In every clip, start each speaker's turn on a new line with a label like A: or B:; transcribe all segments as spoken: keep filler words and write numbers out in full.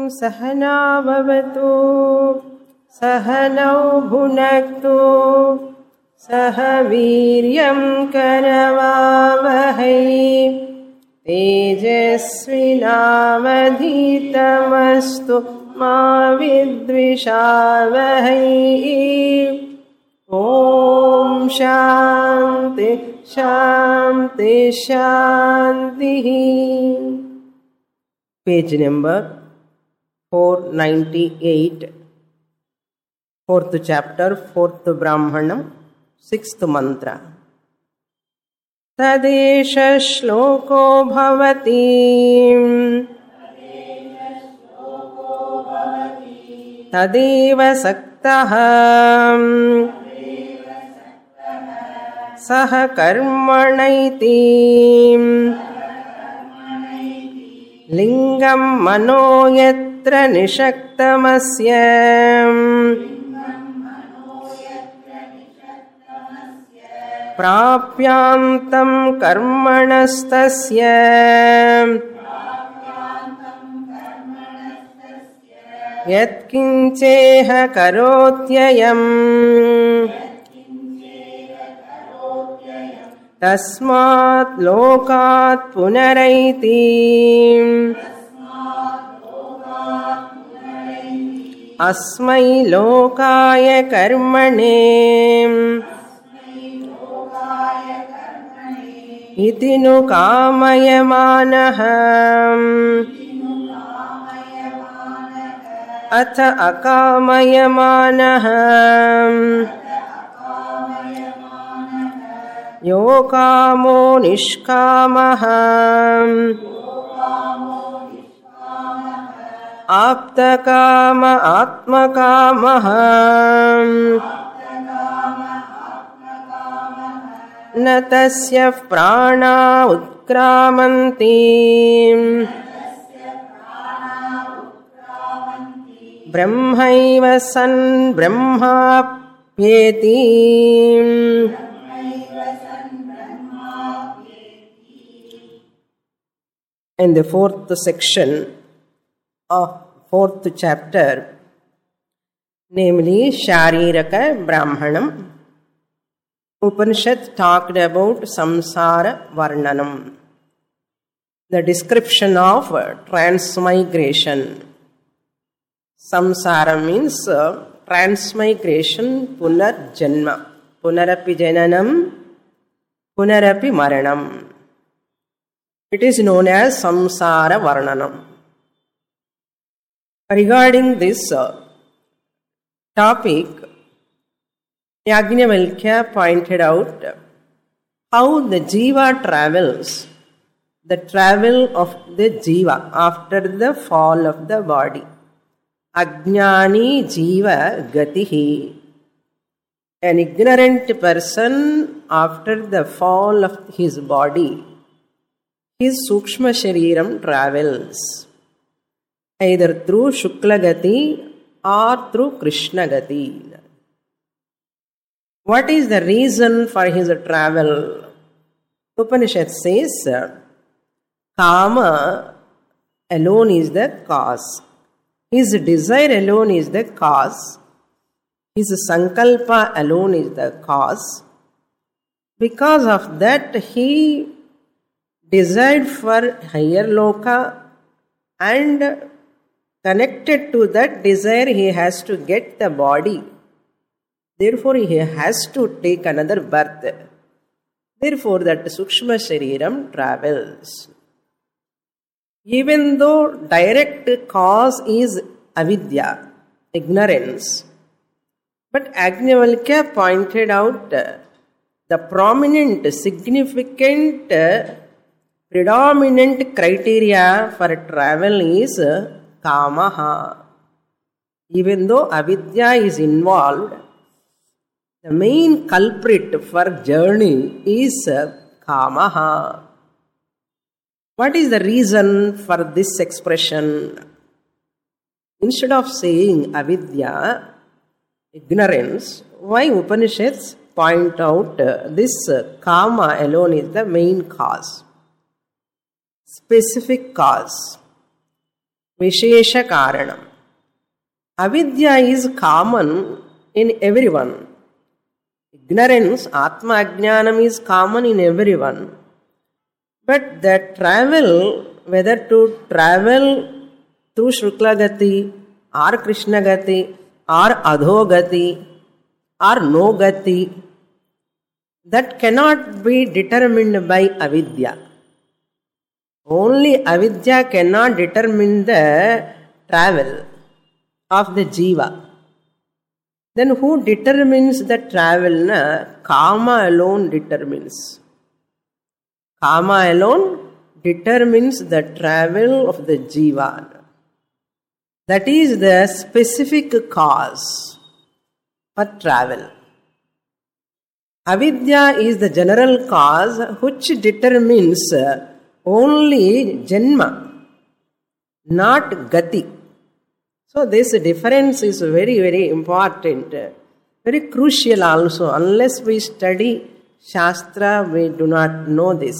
A: सहना भवतु सहनौ भुनक्तु सह वीर्यं करवावहै तेजस्विनावधीतमस्तु मा विद्विषावहै। ओम शांति शांति शांति। Page number four ninety-eight, fourth chapter, fourth brahmanam, sixth mantra. तदेष श्लोको भवति तदेव सक्तः सह कर्मणैति लिंगं मनो यत्र निषक्तमस्य प्राप्यान्तं कर्मणस्तस्य यत्किञ्चेह करोत्ययम् तस्मात् लोकात् पुनरैति अस्मै लोकाय कर्मणे इति नु कामयमानः अथ अकामयमानः यो कामो निष्कामः आप्तकाम आत्मकामः न तस्य प्राणा उत्क्रामन्ति ब्रह्मैव सन् ब्रह्माप्येति। In the fourth section of fourth chapter, namely Shariraka Brahmanam, Upanishad talked about samsara varnanam, the description of transmigration. Samsara means uh, transmigration, punarjanma, punarapi jananam, punarapi maranam. It is known as samsara varnanam. Regarding this uh, topic, Yajnavalkya pointed out how the jiva travels, the travel of the jiva after the fall of the body. Ajnani jiva gatihi. An ignorant person after the fall of his body, his sukshma shariram travels either through Shukla Gati or through Krishna Gati. What is the reason for his travel? Upanishad says, Kama alone is the cause. His desire alone is the cause. His sankalpa alone is the cause. Because of that, he desired for higher loka, and connected to that desire he has to get the body. Therefore he has to take another birth. Therefore that sukshma shariram travels. Even though direct cause is avidya, ignorance, but Yajnavalkya pointed out the prominent, significant, predominant criteria for travel is kamaha. Even though avidya is involved, the main culprit for journey is kamaha. What is the reason for this expression? Instead of saying avidya, ignorance, why Upanishads point out this kama alone is the main cause, specific cause? Vishesha Karanam. Avidya is common in everyone. Ignorance, Atma Ajnanam, is common in everyone. But the travel, whether to travel through Shuklagati or Krishna Gati or Adhogati or No Gati, that cannot be determined by avidya. Only avidya cannot determine the travel of the jiva. Then who determines the travel? Na? Kama alone determines. Kama alone determines the travel of the jiva. That is the specific cause for travel. Avidya is the general cause which determines only janma, not gati. So this difference is very, very important, very crucial also. Unless we study Shastra, we do not know this.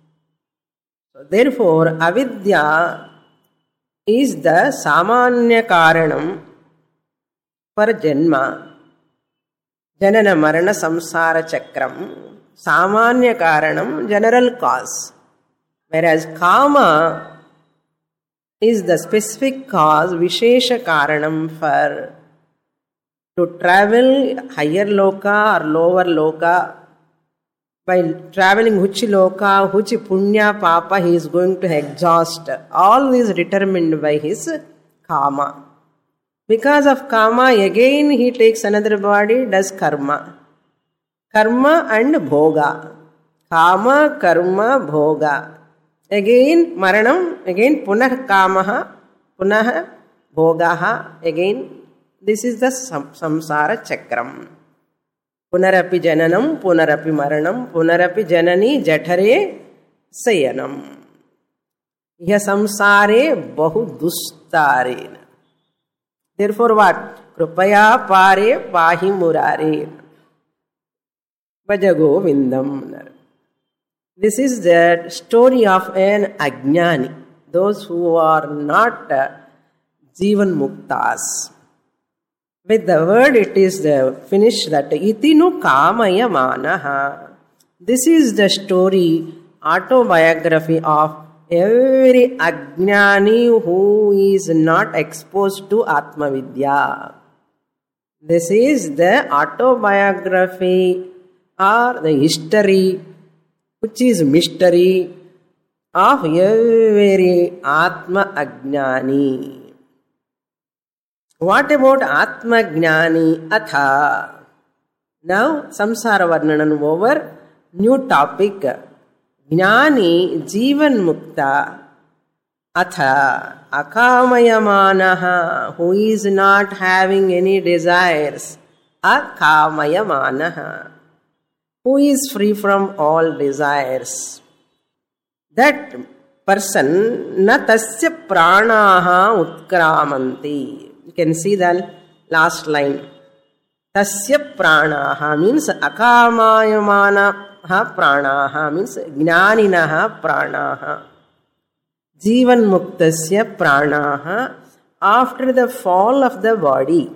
A: So therefore, avidya is the samanya karanam for janma. Janana marana samsara chakram, samanya karanam, general cause. Whereas kama is the specific cause, vishesha karanam, for to travel higher loka or lower loka. By traveling which loka, which punya, papa he is going to exhaust. All is determined by his kama. Because of kama, again he takes another body, does karma. Karma and bhoga. Kama, karma, bhoga. Again maranam, again punah kamaha, punah bhogaha. Again, this is the samsara chakram. Punarapi jananam, punarapi maranam, punarapi janani jathare sayanam. Iha samsare bahu dustare. Therefore what? Krupaya pare pahi murare. Bhajago vindam. This is the story of an ajnani. Those who are not uh, jivan muktas. With the word it is the finish that itinu kamaya manaha. This is the story, autobiography of every ajnani who is not exposed to Atma Vidya. This is the autobiography or the history, which is mystery of every Atma Ajnani. What about Atma Jnani Atha? Now, Samsara Varnanan over, new topic. Jnani Jivan Mukta Atha Akamayamanaha, who is not having any desires. Akamayamanaha, who is free from all desires. That person, na tasya pranaha utkramanti. You can see the last line. Tasya pranaha means akamayamanaha pranaha means jnaninaha pranaha. Jivan muktasya pranaha, after the fall of the body.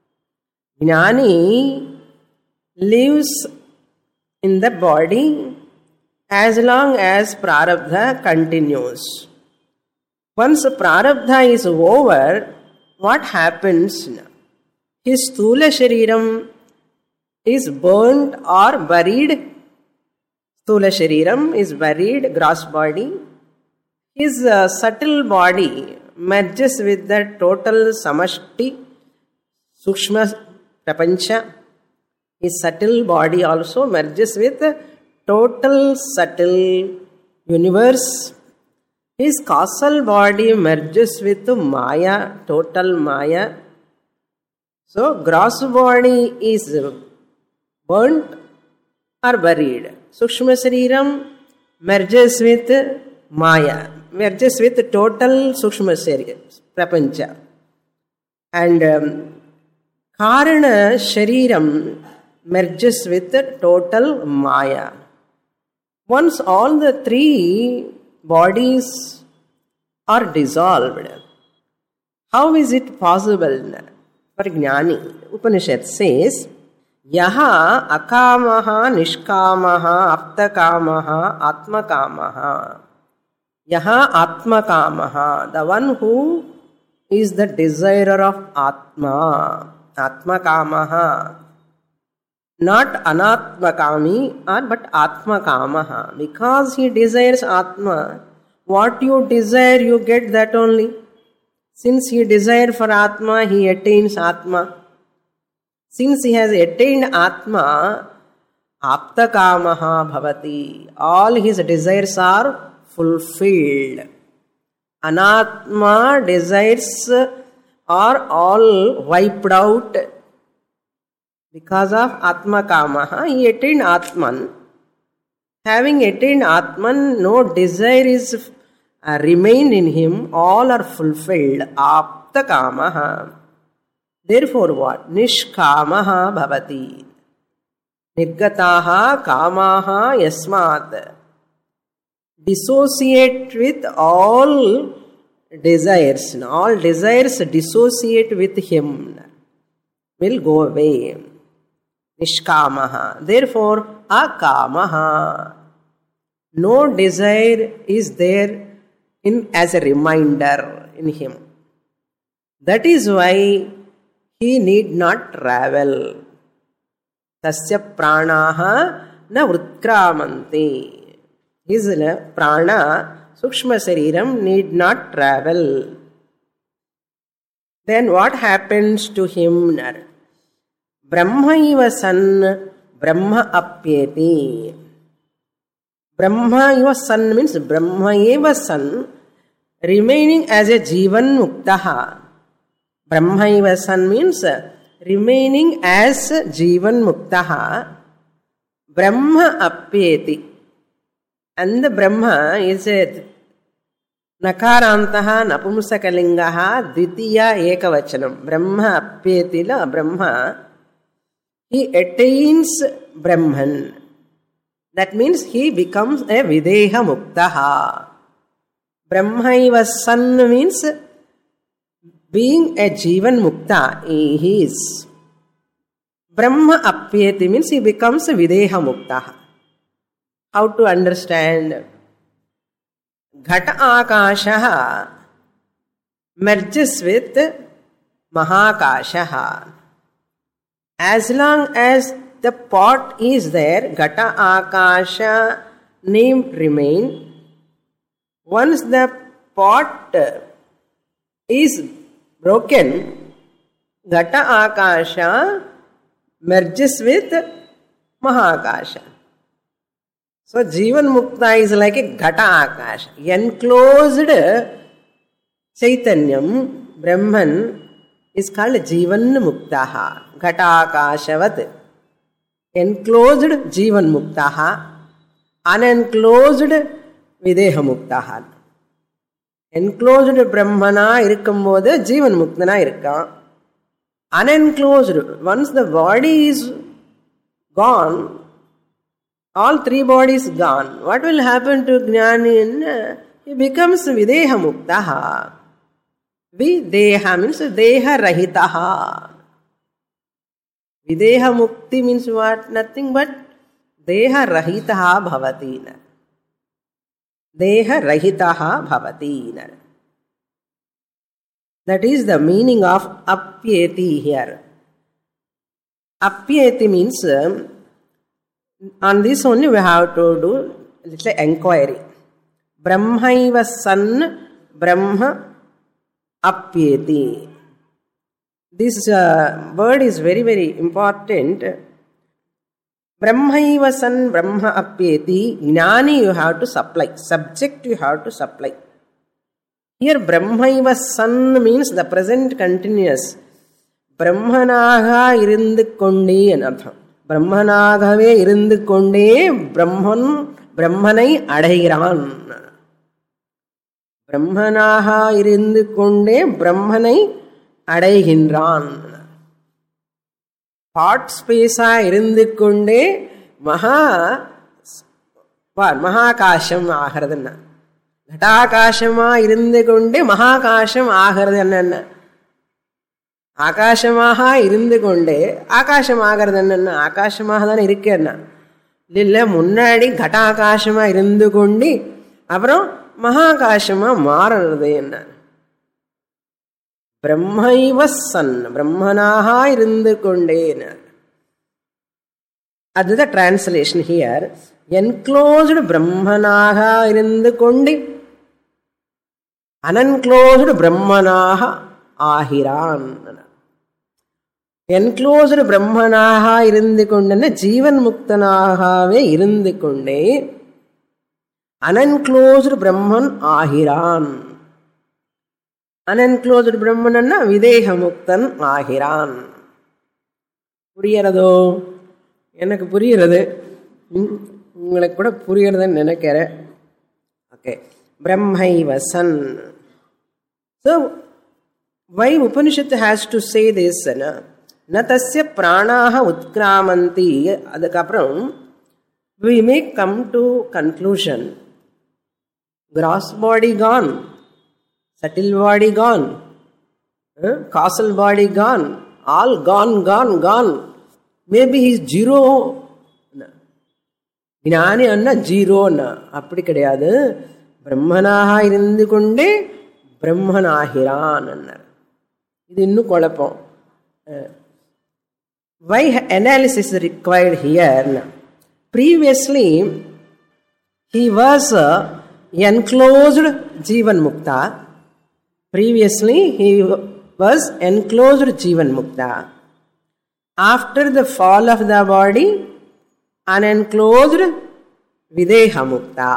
A: Jnani lives in the body as long as prarabdha continues. Once prarabdha is over, what happens? His sthula shariram is burnt or buried. Sthula shariram is buried, gross body. His uh, subtle body merges with the total samashti, sukshma prapancha. His subtle body also merges with the total subtle universe. His causal body merges with Maya, total Maya. So, gross body is burnt or buried. Sukshma Sariram merges with Maya, merges with total Sukshma Sariram, Prapancha. And um, Karana Shariram merges with the total Maya. Once all the three bodies are dissolved, How is it possible? For Jnani, Upanishad says, Yaha akamaha nishkamaha aptakamaha atmakamaha. Yaha atmakamaha, the one who is the desirer of Atma. Atmakamaha. Not anatmakami, but atmakamaha. Because he desires Atma, what you desire, you get that only. Since he desired for Atma, he attains Atma. Since he has attained Atma, aptakamaha bhavati. All his desires are fulfilled. Anatma desires are all wiped out. Because of Atma Kamaha, he attained Atman. Having attained Atman, no desire is uh, remained in him, all are fulfilled. Apta Kamaha. Therefore what? Nishkamaha bhavati. Nirgataha kamaha yasmat. Dissociate with all desires. All desires dissociate with him. Will go away. Nishkamaha. Therefore, akamaha. No desire is there in as a reminder in him. That is why he need not travel. Tasya pranaha na vritkramanti. His prana, sukshma sariram, need not travel. Then what happens to him? Brahmaiva san Brahma apyeti. Brahmaiva san means Brahmaiva san, remaining as a Jivan Muktaha. Brahmaiva san means remaining as Jivan Muktaha. Brahma apyeti. And the Brahma is a Nakarantaha Napumsakalingaha Dvitiya Ekavachanam. Brahma apyetila Brahma. He attains Brahman. That means he becomes a Videha Muktaha. Brahmaiva san means being a Jivan Mukta. He is. Brahma apyeti means he becomes a Videha Muktaha. How to understand? Ghata Akashaha merges with Mahakashaha. As long as the pot is there, Ghata Akasha name remain. Once the pot is broken, Ghata Akasha merges with Mahakasha. So Jivan Mukta is like a Ghata Akasha. Enclosed Chaitanyam, Brahman, is called Jivan Muktaha. Ghata Akashavat. Enclosed Jivan Muktaha. Unenclosed Videha Muktaha. Enclosed Brahmana irukkumbodhu Jivan Muktana irukkan. Unenclosed, once the body is gone, all three bodies gone. What will happen to Jnani? He becomes Videha Muktaha. Videha means Deha Rahitaha. Videha Mukti means what? Nothing but Deha Rahitaha Bhavati. Deha Rahitaha Bhavati. That is the meaning of Apyeti here. Apyeti means, on this only we have to do a little enquiry. Brahmaiva san Brahma apyeti. This uh, word is very, very important. Brahmaiva san Brahma apyeti. Jnani you have to supply. Subject you have to supply. Here Brahmaiva san means the present continuous. Brahmanaga irindu kondi anartham. Brahmanagave irindu konde Brahman Brahmanai adairan. Brahmanaha irindu konde Brahmanai adaihinran. Thought space irindu konde Maha Mahakasham aharadana. Ghatakashama irindu konde Mahakasham aharadana. ஆகாசமாக இருந்து கொண்டே ஆகாசம் ஆகிறது என்னன்னா ஆகாசமாக தானே இருக்கேன்னா இல்லை முன்னாடி கட்டாகாசமாக இருந்து கொண்டு அப்புறம் மகாகாசமாக மாறுறது என்ன பிரம்மைவ சன் பிரம்மனாக இருந்து கொண்டேன். அதுதான் டிரான்ஸ்லேஷன் ஹியர். என்க்ளோஸ்டு பிரம்மனாக இருந்து கொண்டு அனன்க்ளோஸ்டு பிரம்மனாக ஆகிறான். என்க்ளோஸ்டு பிரம்மனாக இருந்து கொண்டன ஜீவன் முக்தனாகவே இருந்து கொண்டே அனன்க்ளோஸ்டு பிரம்மன் ஆகிறான். அனன்க்ளோஸ்டு பிரம்மன்னா விதேக முக்தன் ஆகிறான். புரியறதோ? எனக்கு புரிகிறது, உங்களுக்கு கூட புரியறதுன்னு நினைக்கிறேன். ஓகே, பிரம்மைவ சன். So why Upanishad has to say this? Na tasya pranaha utkramanti. அதுக்கப்புறம் we may come to conclusion. Gross body gone, subtle body gone, uh, causal body gone, all gone, gone, gone. Maybe he is zero. ஞானி அண்ணா ஜீரோன்னா அப்படி கிடையாது. பிரம்மனாக இருந்து கொண்டே பிரம்மனாகிறான். இது இன்னும் குழப்பம். Why analysis is required here? Previously he was enclosed Jivan Mukta. Previously he was enclosed Jivan Mukta. After the fall of the body, unenclosed Videha Mukta.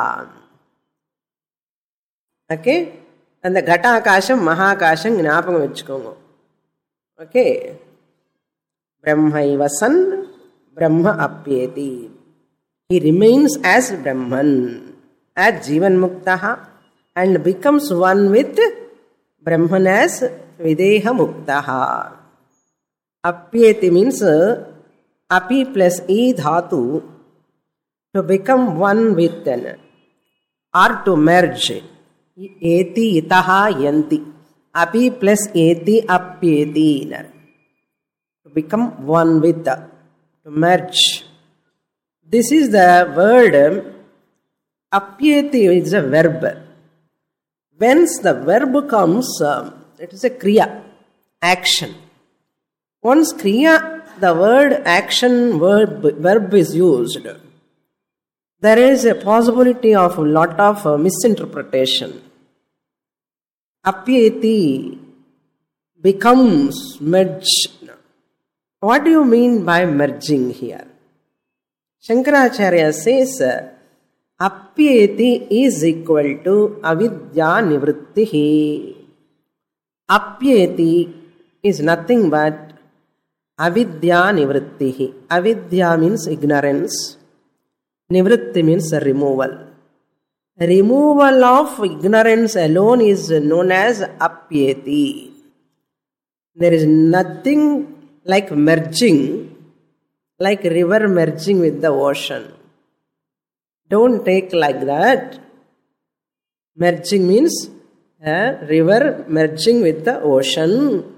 A: Okay? அந்த கட்டாகாசம் மகாகாசம் ஞாபகம் வச்சுக்கோங்க. ஓகே, பிரம்மைவ சன் பிரம்ம அப்யேதி. He remains as Brahman, as Jivan Mukta, and becomes one with Brahman as Videha Mukta. Apyeti means api plus e dhatu, to become one with an, or to merge. Eti itaha yanti. Api plus eti apyeti. To become one with, to merge. This is the word. Apyeti is a verb. Once the verb comes, it is a kriya, action. Once kriya, the word action verb, verb is used, there is a possibility of a lot of uh, misinterpretation. Apyeti becomes merged. What do you mean by merging here? Shankaracharya says, Apyeti is equal to avidya nivrittihi. Apyeti is nothing but avidya nivrittihi. Avidya means ignorance. Nivritti means removal. Removal of ignorance alone is known as apyeti. There is nothing like merging, like river merging with the ocean. Don't take like that. Merging means a river merging with the ocean.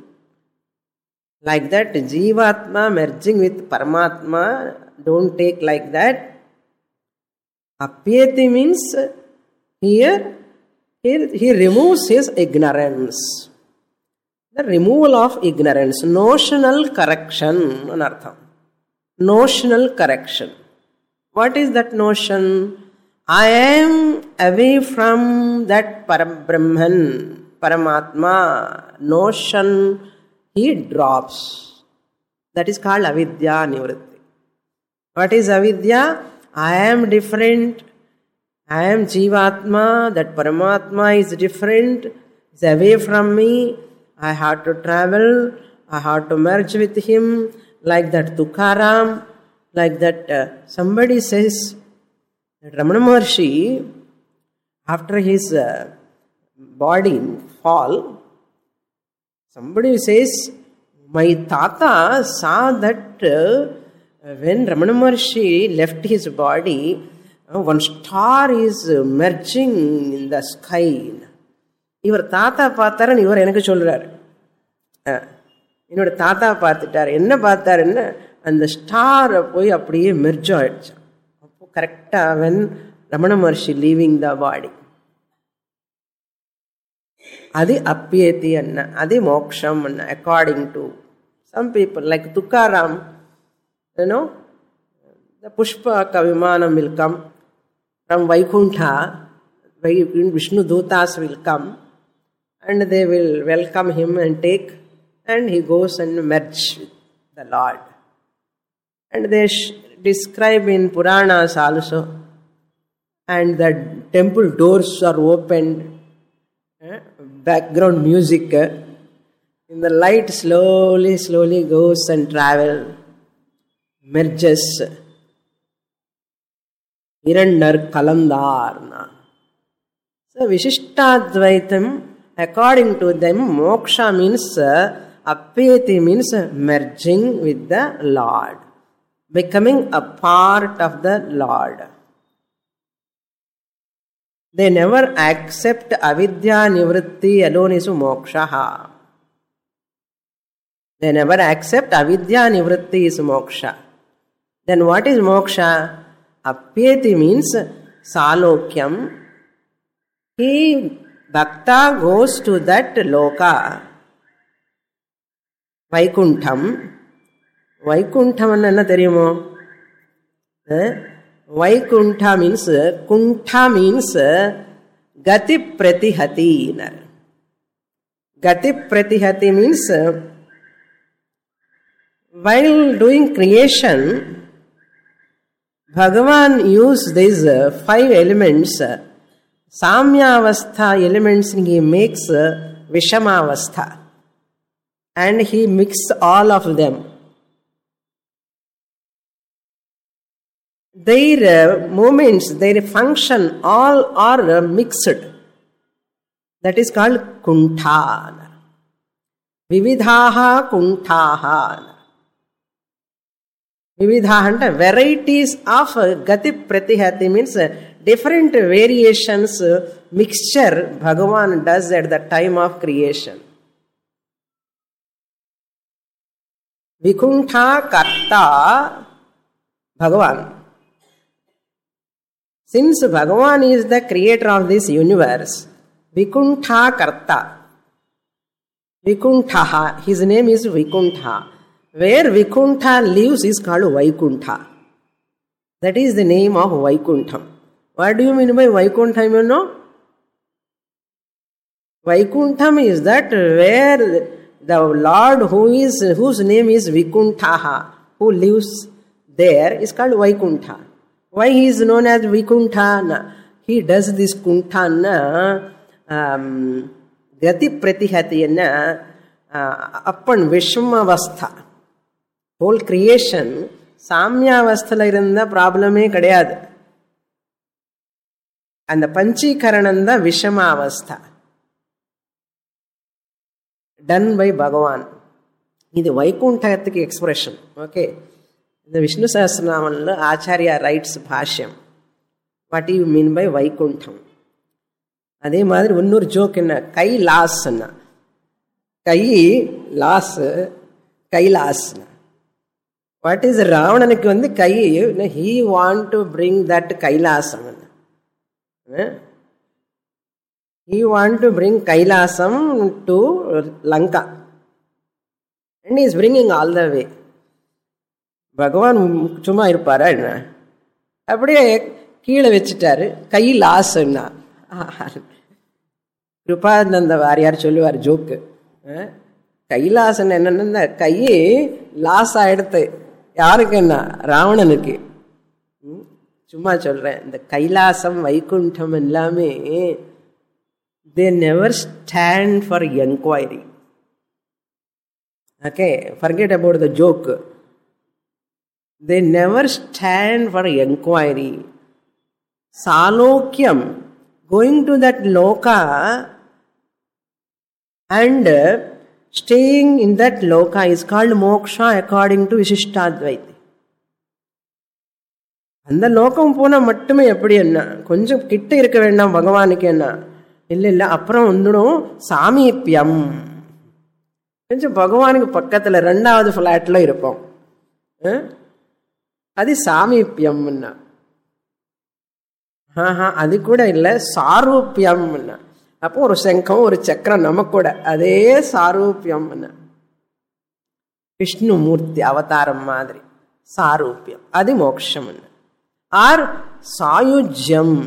A: Like that, Jivatma merging with Paramatma. Don't take like that. Apyeti means here, here he removes his ignorance. The removal of ignorance, notional correction, anartham. Notional correction. What is that notion? I am away from that Parabrahman, Paramatma. Notion he drops. That is called avidya nivritti. What is avidya? I am different. I am Jivatma. That Paramatma is different. It's away from me. I have to travel. I have to merge with him. Like that Tukaram. Like that uh, somebody says that Ramana Maharshi, after his uh, body fall, somebody says, my Tata saw that uh, when Ramana Maharshi left his body, uh, one star is uh, merging in the sky. இவர் தாத்தா பார்த்தாரன் இவர் எனக்கு சொல்றாரு. என்னோட தாத்தா பார்த்துட்டார். என்ன பார்த்தாருன்னு, அந்த ஸ்டாரை போய் அப்படியே மெர்ஜ் ஆயிடுச்சு. அப்போ கரெக்டாக வென் ரமண மகர்ஷி லீவிங் த பாடி. அது அப்பியேத்தி அண்ணா, அது மோக்ஷம் அண்ணா. According to some people like Tukaram, you know, the Pushpaka Vimanam will come from Vaikuntha. Vishnu Dutas will come and they will welcome him and take, and he goes and merge with the Lord. And they sh- describe in Puranas also, and the temple doors are opened, eh? background music, eh? in the light slowly, slowly goes and travel, merges. Irandar Kalandarna. So Vishishtadvaitam, according to them, moksha means, appeti means merging with the Lord, becoming a part of the Lord. They never accept avidya nivritti alone is moksha. They never accept avidya nivritti is moksha. Then what is moksha? Appyeti means salokyam. He, bhakta, goes to that loka, Vaikuntham. Vaikuntham enna theriyumo? Eh? Vaikuntha means, kuntha means gati pratihati. Gati pratihati means, while doing creation, Bhagavan used these five elements, Samyavastha elements, he makes Vishamavastha, and he mixed all of them. Their movements, their function, all are mixed. That is called Kuntha. Vividhaha Kunthaha. Vividha, varieties of Gati Pratihati means different variations, mixture Bhagavan does at the time of creation. Vikuntha Karta Bhagavan. Since Bhagavan is the creator of this universe, Vikuntha Karta. Vikuntha, his name is Vikuntha. Where Vikuntha lives is called Vaikuntha. That is the name of Vaikuntham. What do you mean by Vaikuntham, you know? Vaikuntham is that where the Lord who is, whose name is Vikuntha, who lives there, is called Vaikuntha. Why he is known as Vikuntha? He does this Kuntha, um, Gati Pratihati, uh, upon Vishmavastha. Whole creation, Samyavasthala irundha probleme kadayadu. And the Panchikarananda Vishamavastha. Done by Bhagavan. This is Vaikunthayathiki expression. Okay. The Vishnu Sahasranamanla Acharya writes Bhashyam. What do you mean by Vaikuntham? Adhe madri unnur joke enna Kailas enna. Kai las Kailas. What is Ravananukku vandu Kai? He want to bring that Kailasam. He want to bring Kailasam to Lanka. And he is bringing all the way. Bhagavan chuma irupara enna. Appadiye keela vechittaru Kailasana. Krupananda variyar solluvar joke. Kailasan enna kai lasa eduthu யாருக்கு என்ன ராவணனுக்கு சும்மா சொல்றேன் இந்த கைலாசம் வைகுண்டம் எல்லாமே they never stand for inquiry. Okay, forget about the joke. They never stand for inquiry. Salokyam, going to that loka and staying in that loka is called moksha according to Vishishtadvaita. அந்த லோகம் போனா மட்டுமே எப்படி என்ன கொஞ்சம் கிட்ட இருக்க வேண்டாம் பகவானுக்கு என்ன இல்ல இல்ல அப்புறம் வந்துடும் சாமீபியம். கொஞ்சம் பகவானுக்கு பக்கத்தில் ரெண்டாவது ஃப்ளாட்டில் இருப்போம். அது சாமீபியம்னா. ஆஹா, அது கூட இல்லை, சாரூபியம்னா. அப்போ ஒரு சங்கம் ஒரு சக்கரம் நம்ம கூட, அதே சாரூபியம்னா. விஷ்ணுமூர்த்தி அவதாரம் மாதிரி சாரூபியம், அது மோட்சம். ஆர் சாயுஜ்யம்,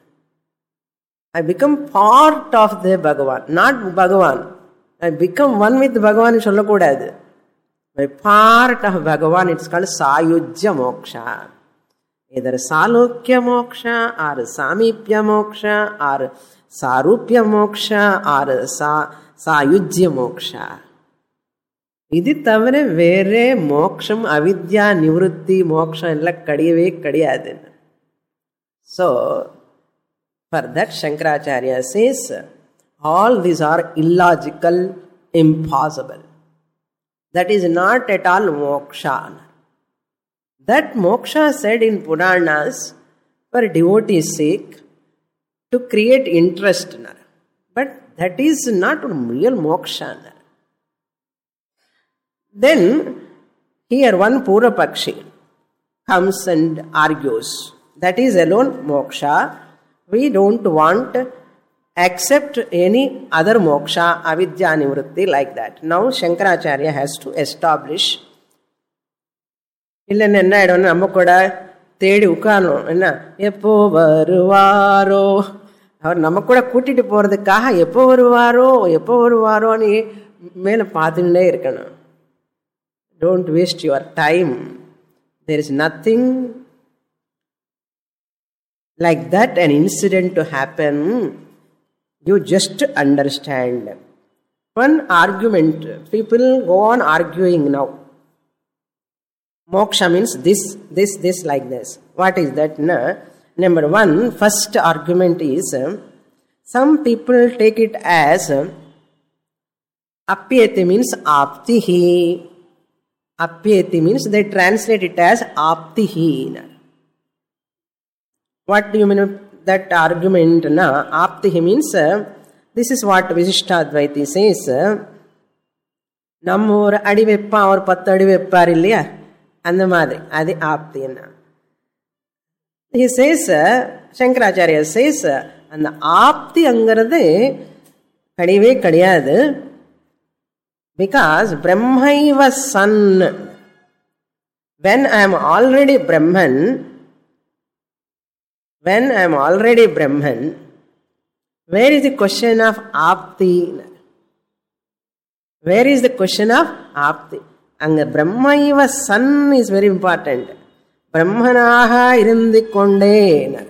A: I become part of the Bhagavan, not பகவான். ஐ பிகம் ஒன் வித் பகவான் சொல்லக்கூடாது. by part of Bhagavan, it's called Sayujya Moksha. Either Salokya Moksha or Samipya Moksha or Sarupya Moksha or Sa Sayujya Moksha. Idi thavare vere moksham avidya nivrutti moksha ella kadiyave kadiyadu. So, for that Shankaracharya says, all these are illogical, impossible. That is not at all moksha. That moksha said in Puranas for devotee's sake to create interest. But that is not real moksha. Then, here one Purapakshi comes and argues. That is alone moksha. We don't want accept any other moksha, avidya nivrutti, like that. Now Shankaracharya has to establish. இல்லைன்னு என்ன ஆயிடும்னு நம்ம கூட தேடி உட்காரணும். என்ன எப்போ வருவாரோ, அவர் நம்ம கூட கூட்டிட்டு போறதுக்காக எப்போ வருவாரோ எப்போ வருவாரோன்னு மேலே பார்த்துட்டே இருக்கணும். Don't waste your time. There is nothing like that an incident to happen. You just understand. One argument, people go on arguing now. Moksha means this, this, this, like this. What is that? No? Number one, first argument is, some people take it as apyati means aptihi. Apyati means they translate it as aptihi. What do you mean that argument? Na? Aptihi means, uh, this is what Visishtadvaiti says. Nam or adi veppa or pattu adi veppar illaya? And the madri, adi apti. He says, uh, Shankaracharya says, uh, and the apti angarade kadive kadiyadu. Because Brahmaiva San, when I am already Brahman, when I am already Brahman, where is the question of Apti? Where is the question of Apti? And the Brahmaiva San is very important. Brahmanaha irindikonde.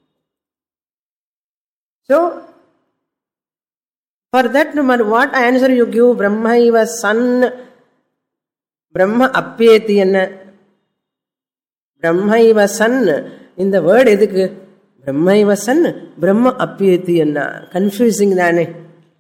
A: So, for that, no matter what answer you give, Brahmaiva San, Brahma Apyeti, Brahmaiva San, in the word, Brahmaiva San, Brahma Apyeti, confusing dane.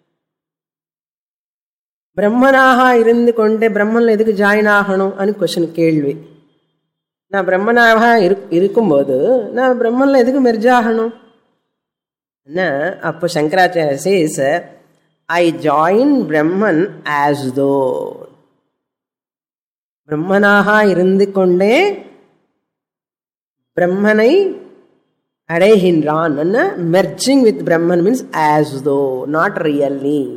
A: Brahmanaha irindikonde, Brahman edukku join agano ani question kelvi. Na Brahmanaha irukumbodhu, na Brahman edukku merge agano. Na appo Shankaracharya says, I join Brahman as though. Brahmanaha irindikonde, Brahmanai adehinran. Merging with Brahman means as though, not really.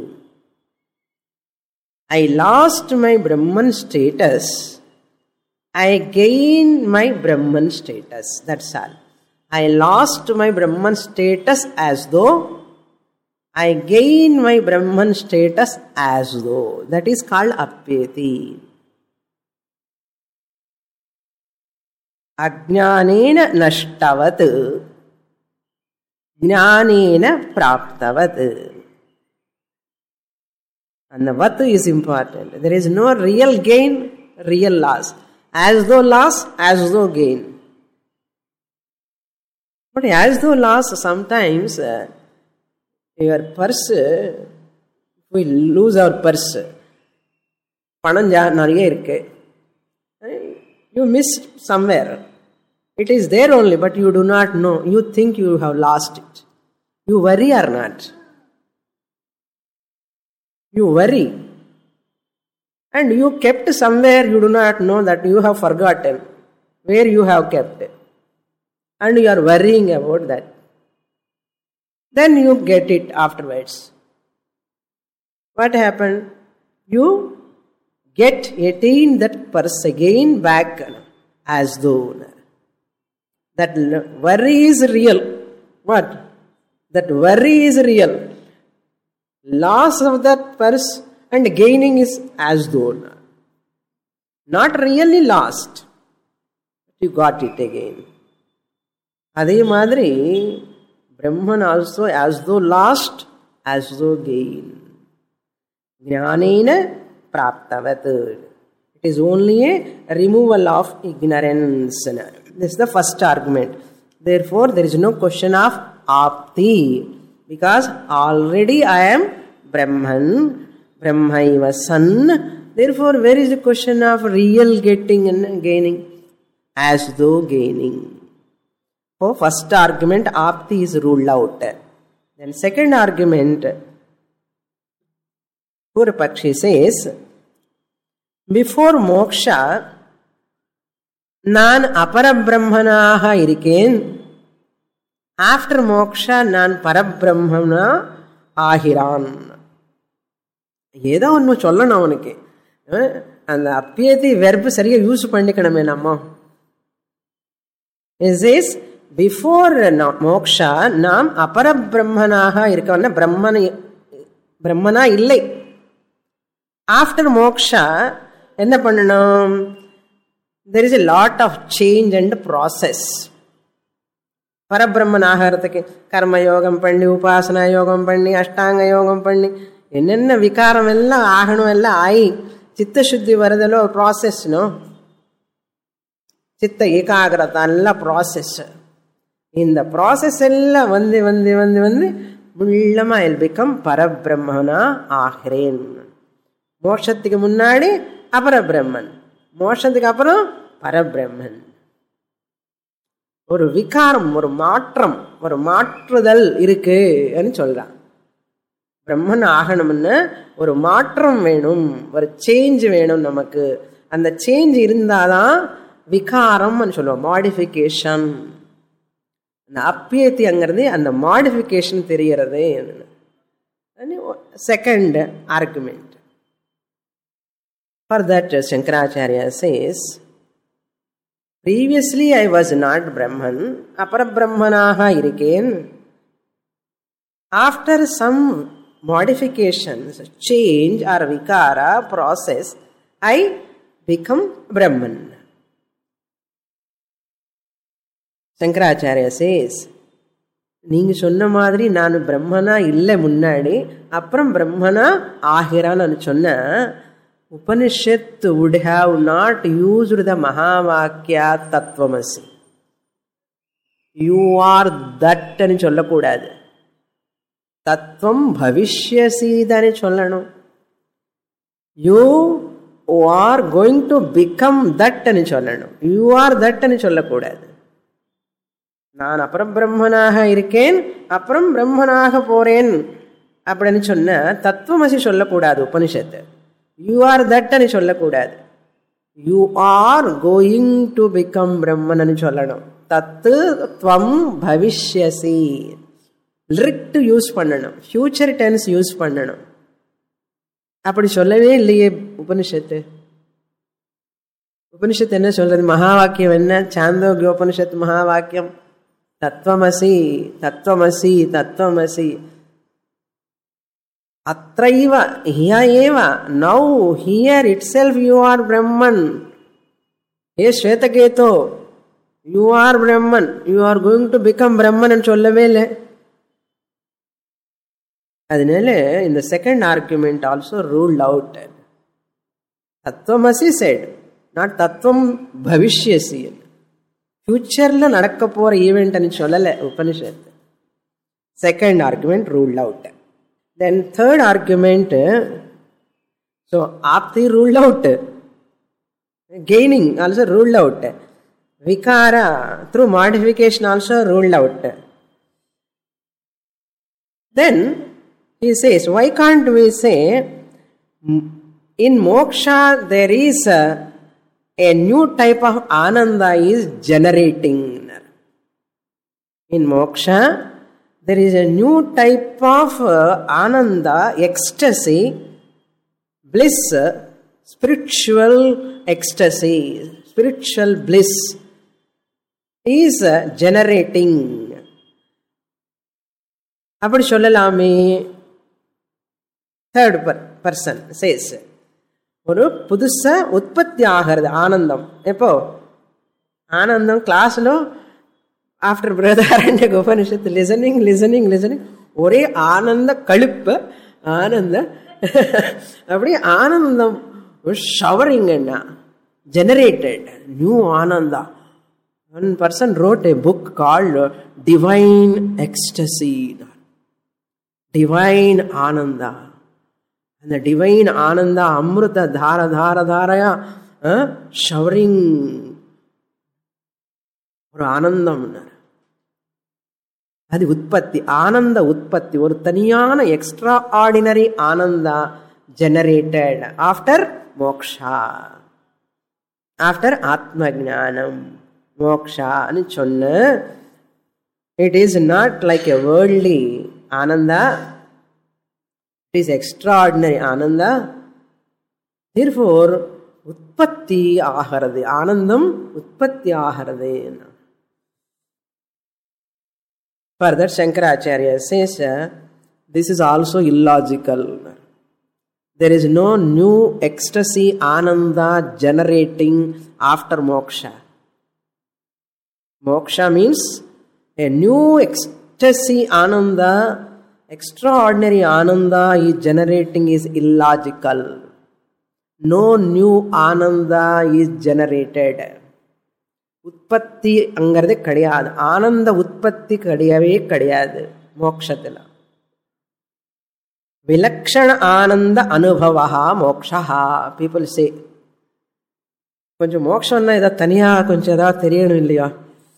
A: I lost my Brahman status. I gain my Brahman status. That's all. I lost my Brahman status as though. I gain my Brahman status as though. That is called Apyeti. Ajnanena nashtavat. Jnanena praptavat. And the vat is important. There is no real gain, real loss. As though loss, as though gain. But as though loss, sometimes uh, your purse, we lose our purse. You missed somewhere. It is there only, but you do not know. You think you have lost it. You worry or not? You worry. and you kept somewhere, you do not know that you have forgotten where you have kept it. And you are worrying about that. Then you get it afterwards. What happened? You get attain that purse again back as though. That worry is real. What? That worry is real. Loss of that purse and gaining is as though. Not really lost. You got it again. Adhe madri, Brahman also as though lost, as though gain. Jnanena praptavat. It is only a removal of ignorance. This is the first argument. Therefore, there is no question of apti. Because already I am Brahman, Brahmaiva San. Therefore, where is the question of real getting and gaining? As though gaining. So, first argument, apti is ruled out. Then second argument, Purvapakshi says, before moksha, nan aparabrahmanaha irikeen. After moksha, nan parabrahmana ahiran. Yeda onnu chollana avanike. And the apyati verb sariya use pandikaname namma. It says, before moksha, nam aparabrahmanaha irikana brahmana brahmana illai. After moksha, enna pannanum? There is a lot of change and process. Parabrahmana aharatake karma yogam panni, upasana yogam panni, ashtanga yogam panni, enenna vikaram ella ahanu ella aayi chitta shuddhi varadalo process, no? Chitta ekagrata ella process. In the process ella vande vande vande vande mullama will become parabrahmana ahiren. Mokshathukku munnadi aparabrahman. Mokshathukku appuram parabrahman. ஒரு விகாரம், ஒரு மாற்றம், ஒரு மாற்றுதல் இருக்கு ன்னு சொல்றான். பிரம்மன் ஆகணும்னு ஒரு மாற்றம் வேணும், ஒரு சேஞ்ச் வேணும் நமக்கு. அந்த சேஞ்ச் இருந்தாதான் விகாரம்னு சொல்லுவோம், மாடிஃபிகேஷன். அந்த அப்பியத்திங்கிறது அந்த மாடிஃபிகேஷன் தெரிகிறது. Second argument. For that, Shankaracharya says, previously I was not Brahman, aparabrahmanaha irikeen. After some modifications, change or vikara process, I become Brahman. Shankaracharya says, நீங்க சொன்ன மாதிரி நான் பிரம்மனா இல்லை முன்னாடி, அப்புறம் பிரம்மனா ஆகிறான்னு சொன்ன, Upanishad would have not used the Mahavakya Tattvamasi. You are that ani sollakudadu. Tattvam bhavishyasi dani sollano. You are going to become that ani sollano. You are that ani sollakudadu. நான் அப்புறம் பிரம்மனாக இருக்கேன், அப்புறம் பிரம்மனாக போறேன் அப்படின்னு சொன்ன தத்துவமசி சொல்லக்கூடாது உபனிஷத்து. You are that ani சொல்லக்கூடாது. You are going to become Brahman ani சொல்லணும். தத்து துவம் பவிஷ்யசி. லிரிக்ட் யூஸ் பண்ணணும், ஃபியூச்சர் டென்ஸ் யூஸ் பண்ணணும். அப்படி சொல்லவே இல்லையே உபனிஷத்து. உபனிஷத்து என்ன சொல்றது? மகா வாக்கியம் என்ன? சாந்தோக்கிய உபனிஷத்து மகா வாக்கியம் தத்துவமசி தத்துவமசி தத்துவமசி. Atraiva, here eva, now, here itself you are Brahman. Hey Shvetaketo, you are Brahman. You are going to become Brahman and sollavele. Adinale, in the second argument also ruled out. Tattvamasi said, not Tattvam Bhavishyasi. Future la nadakapora event ani sollale Upanishad. Second argument ruled out. Then third argument, so apti ruled out, gaining also ruled out, vikara through modification also ruled out. Then he says, why can't we say In moksha, there is a, a new type of ananda is generating. In moksha, there is a new type of uh, ananda, ecstasy, bliss, spiritual ecstasy, spiritual bliss is uh, generating. அப்படி சொல்லலாமே. Third person chase, ஒரு புதுசா உற்பத்தி ஆகிறது ஆனந்தம். எப்போ ஆனந்தம்? கிளாஸ்ல after Brihadaranyaka Upanishad listening listening listening ஒரே ஆனந்த கழுப்பு, ஆனந்த அப்படி ஆனந்தம் showering generated new ananda. One person wrote a book called divine ecstasy, divine ananda. அந்த டிவைன் ஆனந்தா அமிர்த தார தார தாரையா ஷவரிங் ஒரு ஆனந்தம். அது உற்பத்தி, ஆனந்த உற்பத்தி, ஒரு தனியான extra ordinary ananda generated after moksha, after atma jnanam. மோக்ஷான்னு சொன்ன it is not like a worldly ananda, it is extraordinary ananda. therefore உற்பத்தி ஆகிறது, ஆனந்தம் உற்பத்தி ஆகிறது. Further, Shankaracharya says uh, this is also illogical. There is no new ecstasy, ananda generating after moksha. Moksha means a new ecstasy, ananda, extraordinary ananda is generating is illogical. No new ananda is generated. உற்பத்தி அங்கிறது கிடையாது, ஆனந்த உற்பத்தி கிடையவே கிடையாது மோக்ஷத்தில். விலக்ஷண ஆனந்த அனுபவா moksha. People say கொஞ்சம் மோக்ஷம்னா ஏதாவது தனியாக கொஞ்சம் ஏதாவது தெரியணும் இல்லையா?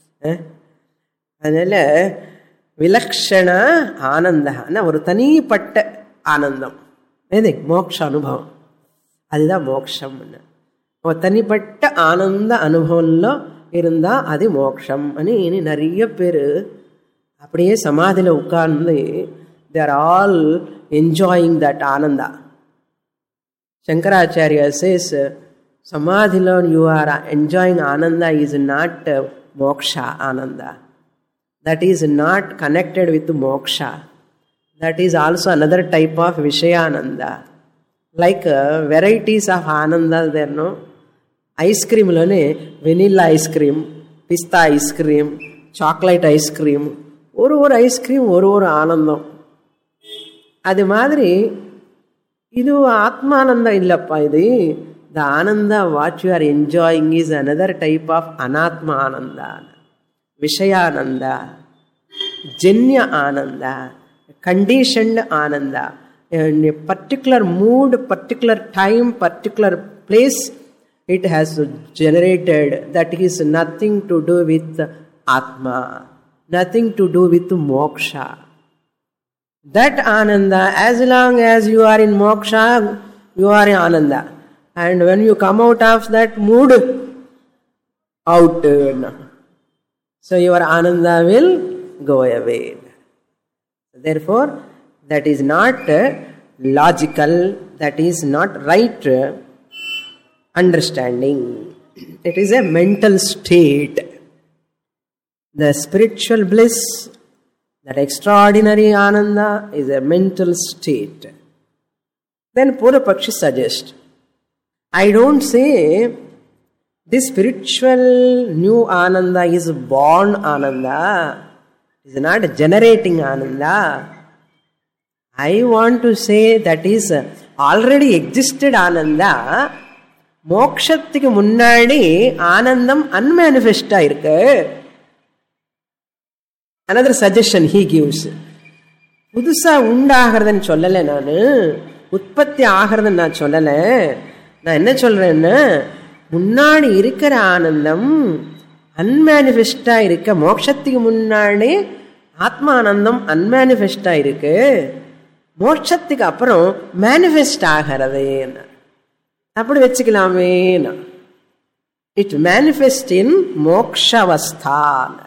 A: அதனால விலக்ஷண ஆனந்தன்னா ஒரு தனிப்பட்ட ஆனந்தம், எது மோக்ஷ அனுபவம், அதுதான் மோக்ஷம். ஒரு தனிப்பட்ட ஆனந்த அனுபவம்ல இருந்தா அது மோக்ஷம். இனி நிறைய பேர் அப்படியே சமாதியில் உட்கார்ந்து they are all enjoying that ananda. Shankaracharya says samadhila you are enjoying ananda is not moksha ananda. That is not connected with moksha. That is also another type of vishayananda. Like uh, varieties of ananda there, no? Ice cream lone vanilla ice cream, pista ice cream, chocolate ice cream, ஒரு ஒரு ice cream ஒரு ஒரு ஆனந்தம். அது மாதிரி இது ஆத்மானந்தம் இல்லப்பா. இது the ananda what you are enjoying is another type of anatma ananda, vishayananda, janya ananda, conditioned ananda. Particular mood, particular time, particular place it has generated. That is nothing to do with atma, nothing to do with moksha. That ananda, as long as you are in moksha, you are in ananda, and when you come out of that mood, out, so your ananda will go away. Therefore that is not logical, that is not right understanding. It is a mental state. The spiritual bliss, that extraordinary ananda, is a mental state. Then Purvapakshi suggests, I don't say this spiritual new ananda is born ananda, it is not generating ananda. I want to say that is already existed ananda. மோக்ஷத்துக்கு முன்னாடி ஆனந்தம் அன்மேனிஃபெஸ்டா இருக்கு. another suggestion he gives, புதுசா உண்டாகிறதுன்னு சொல்லலை, நான் உற்பத்தி ஆகிறதுன்னு நான் சொல்லலை. நான் என்ன சொல்றேன்னா, முன்னாடி இருக்கிற ஆனந்தம் அன்மேனிஃபெஸ்டா இருக்க, மோட்சத்துக்கு முன்னாடி ஆத்மானந்தம் அன்மேனிஃபெஸ்டா இருக்கு, மோட்சத்துக்கு அப்புறம் மேனிஃபெஸ்ட் ஆகிறது. அப்படி வச்சுக்கலாமேனா. It manifests in mokshavastha.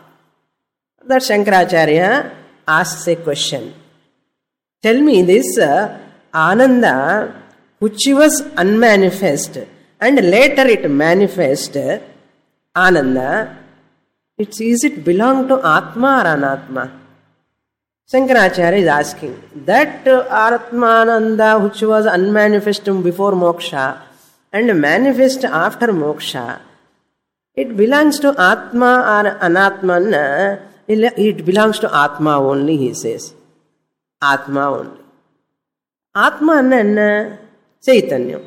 A: That Shankaracharya asks a question. Tell me this uh, Ananda, which was unmanifest and later it manifest, Ananda, it's, is it belong to Atma or Anatma? Shankaracharya is asking. That uh, Atmananda which was unmanifest before moksha and manifest after moksha, it belongs to Atma or Anatman? It belongs to Atma only, he says. Atma only. Atma anna Chaitanyam.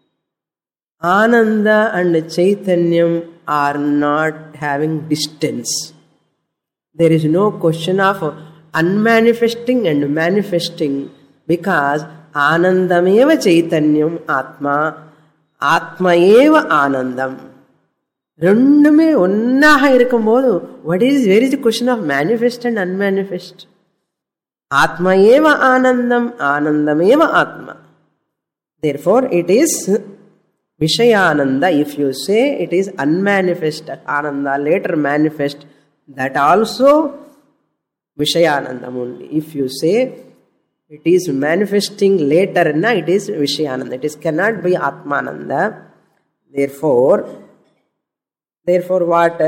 A: Ananda and Chaitanyam are not having distance. There is no question of unmanifesting and manifesting because Anandameva Chaitanyam Atma, Atma eva Anandam. ரெண்டுமே ஒன்னாக இருக்கும்போது what is where is the question of manifest and unmanifest? Atma eva Anandam, Anandam eva Atma. Therefore it is Vishayananda. If you say it is unmanifest Ananda, later manifest, that also Vishayananda only. If you say it is manifesting later, na, it is Vishayananda. It is cannot be Atmananda. Therefore, therefore what?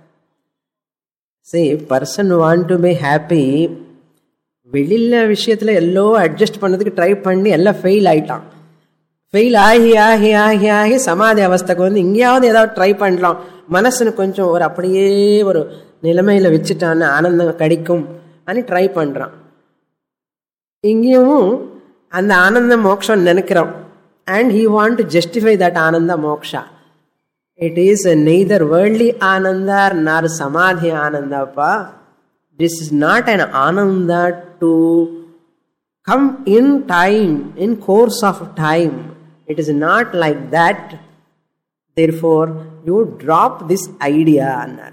A: See, person want to be happy. வெளியில விஷயத்துல yellow adjust பண்ணதுக்கு try பண்ணி எல்லாம் fail ஆயிட்டான். Fail ஆகி ஆகி ஆகி ஆகி சமாதி அவஸ்தைக்கு வந்து இங்கேயாவது ஏதாவது ட்ரை பண்ணலாம், மனசுன்னு கொஞ்சம் ஒரு அப்படியே ஒரு நிலைமையில வச்சுட்டான்னு ஆனந்தம் கிடைக்கும் అని ட்ரை பண்றான். இங்கேயும் அந்த ஆனந்த மோட்சம் நினைக்கிறோம். And he want to justify that ananda moksha. It is neither worldly ananda nor samadhi ஆனந்தாப்பா. This is not an ananda to come in time, in course of time. It is not like that. Therefore, you drop this idea.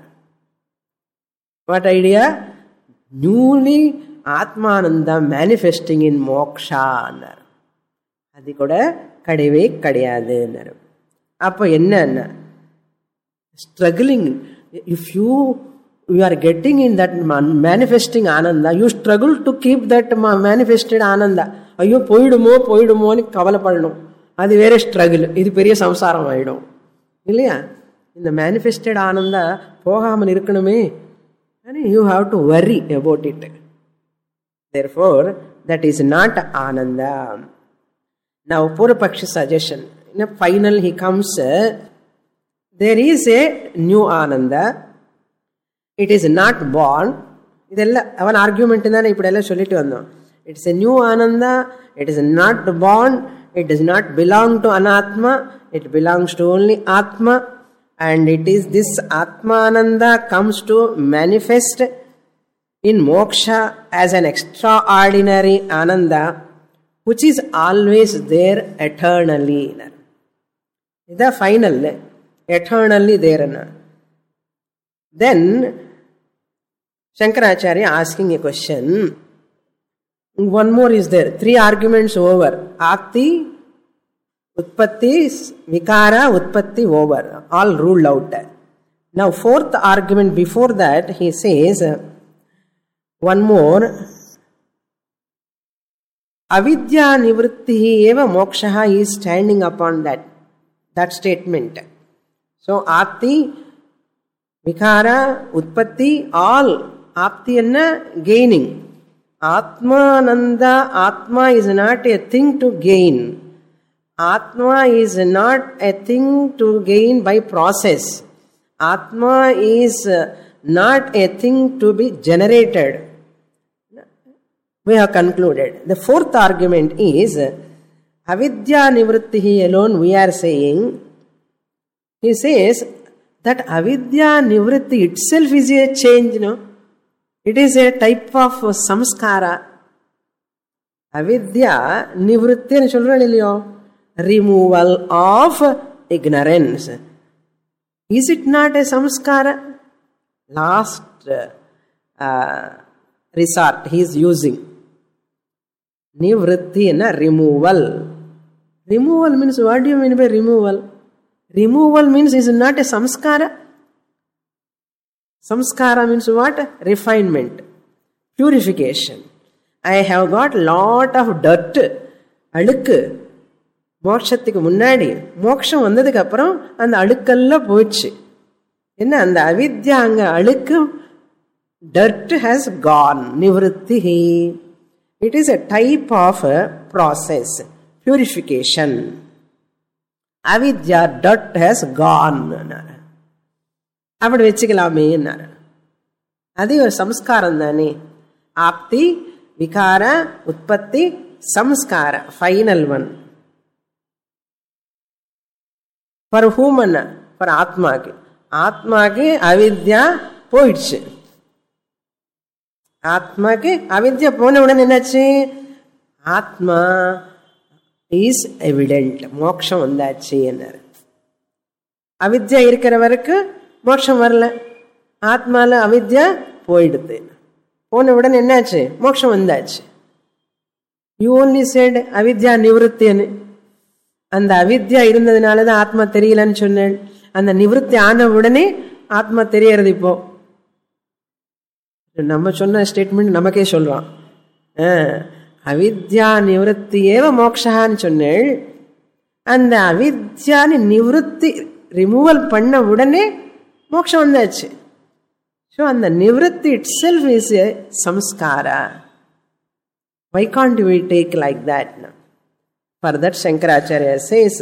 A: What idea? Newly Atmananda manifesting in moksha. அது கூட கிடையவே கிடையாது. அப்போ என்ன? Struggling. If you you are getting in that manifesting Ananda, you struggle to keep that manifested Ananda. ஐயோ போயிடுமோ போயிடுமோன்னு கவலைப்படணும். அது வேற ஸ்ட்ரகிள். இது பெரிய சம்சாரம் ஆயிடும் இல்லையா? இந்த மேனிஃபெஸ்டட் ஆனந்தா போகாமல் இருக்கணுமே, you have to worry about it. Therefore that is not ananda. Now purvapaksha suggestion. In a final he comes, there is a new Ananda. It is not born. இதெல்லாம் அவன் ஆர்கியூமெண்ட் தானே இப்படி எல்லாம் சொல்லிட்டு வந்தோம். It's a new Ananda. It is not born. It does not belong to Anatma. It belongs to only Atma. And it is this Atmananda comes to manifest in moksha as an extraordinary Ananda which is always there eternally. The final, eternally there. Then Shankaracharya asking a question. One more is there. Three arguments over. Akti, Utpatti, Vikara, Utpatti over. All ruled out. Now fourth argument before that he says, one more. Avidya nivrittihi eva mokshaha is standing upon that. That statement. So Akti, Vikara, Utpatti, all. Akti enna gaining. Atmananda, Atma is not a thing to gain. Atma is not a thing to gain by process. Atma is not a thing to be generated. We have concluded. The fourth argument is avidya nivrittihi alone we are saying. He says that avidya nivritti itself is a change, no? It is a type of samskara. Avidya nivritti nu solran illaiyo, removal of ignorance. Is it not a samskara? Last uh, resort he is using. Nivritti na removal. Removal means, what do you mean by removal? Removal means is not a samskara. Samskara means what? Refinement, purification. I have got lot of dirt, அழுக்கு. மோட்சத்துக்கு முன்னாடி மோட்சம் வந்ததுக்கு அப்புறம் அந்த அழுக்கெல்லாம் போயிடுச்சு. என்ன அந்த அவித்யா அங்க அழுக்கு, dirt has gone, nivritti. It is a type of a process, purification. Avidya, dirt has gone. அப்படி வச்சுக்கலாமே. அது ஒரு சம்ஸ்காரம் தானே. ஆப்தி, விகார, உற்பத்தி, சம்ஸ்கார, final one. For human, for ஆத்மாக்கு. ஆத்மாக்கு அவித்யா போயிடுச்சு. ஆத்மாக்கு அவித்யா போன உடனே என்னாச்சு? ஆத்மா இஸ் எவிடென்ட், மோட்சம் வந்தாச்சு என்னாரு. அவித்யா இருக்கிற வரைக்கும் மோட்சம் வரல. ஆத்மால அவித்யா போயிடுது. போன உடனே என்னாச்சு? மோட்சம் வந்தாச்சு. யூ ஓன்லி செட் அவித்யா நிவృத்தின்னு. அந்த அவித்யா இருந்ததுனாலதான் ஆத்மா தெரியலன்னு சொன்னேன். அந்த நிவృத்தி ஆன உடனே ஆத்மா தெரியறது. இப்போ நம்ம சொன்ன ஸ்டேட்மெண்ட் நமக்கே சொல்றோம். அவித்யா நிவృத்தி ஏவ மோக்ஷான்னு சொன்னேன். அந்த அவித்யானி நிவృத்தி ரிமூவல் பண்ண உடனே மோட்சம் வந்தாச்சு. ஸோ அந்த நிவృத்தி it self is a samskara. Why can't we take like that? For that Shankaracharya says,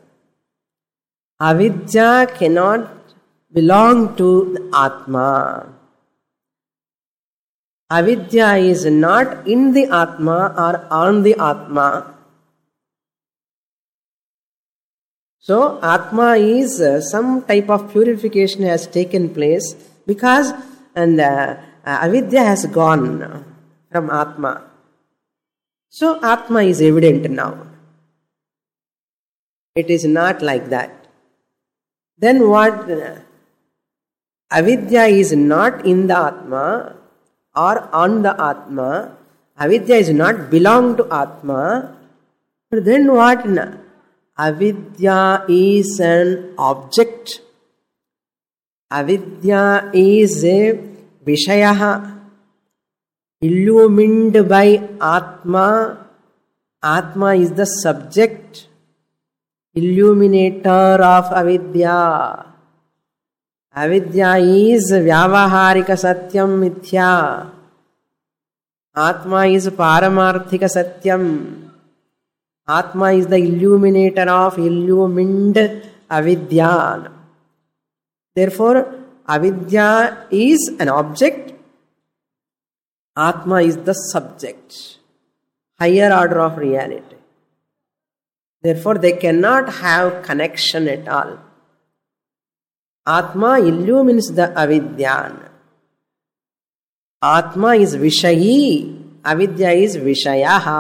A: avidya cannot belong to the Atma. Avidya is not in the Atma or on the Atma. So Atma is uh, some type of purification has taken place because and uh, avidya has gone from Atma. So Atma is evident now. It is not like that. Then what? Avidya is not in the Atma or on the Atma. Avidya is not belong to Atma. But then what? Avidya is an object. Avidya is a Vishaya, illumined by Atma. Atma is the subject, illuminator of avidya. Avidya is vyavaharika satyam mithya. Atma is paramarthika satyam. Atma is the illuminator of illumined avidya. Therefore, avidya is an object. Atma is the subject, higher order of reality. Therefore, they cannot have connection at all. Atma illumines the avidya. Atma is Vishayi. Avidya is Vishayaha.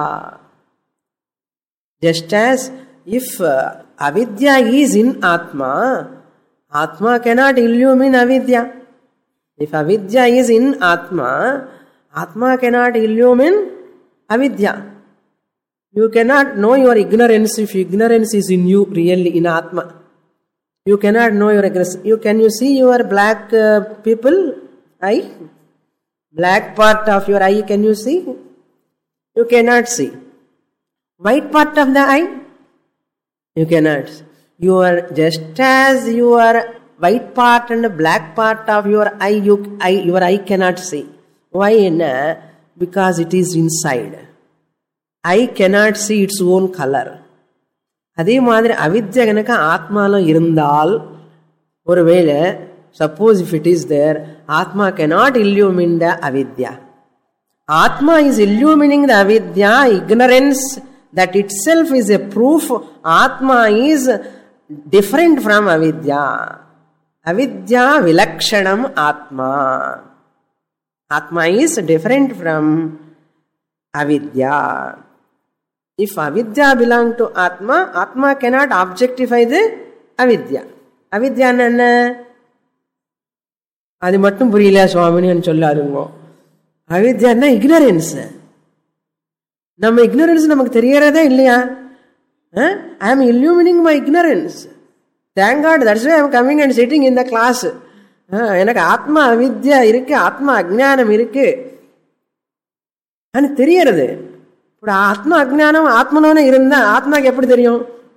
A: Just as if uh, avidya is in Atma, Atma cannot illumine avidya. If avidya is in Atma, Atma cannot illumine avidya. You cannot know your ignorance if ignorance is in you, really in Atma. You cannot know your ignorance. You, can you see your black uh, people eye? Black part of your eye, can you see? You cannot see. White part of the eye? You cannot see. You are just as your white part and black part of your eye, you, eye your eye cannot see. Why? Because it is inside. I cannot see its own color. அதே மாதிரி அவித்யா கணக்க ஆத்மால இருந்தால் ஒருவேளை suppose if it is there, Atma cannot illumine the avidya. Atma is illumining the avidya, ignorance, that itself is a proof Atma is different from avidya. Avidya vilakshanam Atma. Atma is different from avidya. If avidya belong to Atma, Atma cannot objectify the avidya. Avidya enna? அது மட்டும் புரியல சுவாமின்னு சொல்லாதுங்க. அவித்யான்னா ignorance. நம்ம ignorance நமக்கு தெரியறதே இல்லையா? Huh? I am illumining my ignorance. Thank God, that's why I am coming and sitting in the class. எனக்கு ஆத்மா அவித்யா இருக்கு, ஆத்மா அஜ்ஞானம் இருக்கு எனக்கு தெரியறது. இப்படி ஆத்மா அஜ்ஞானம் ஆத்மனோன்னு இருந்தா ஆத்மாக்கு எப்படி தெரியும்?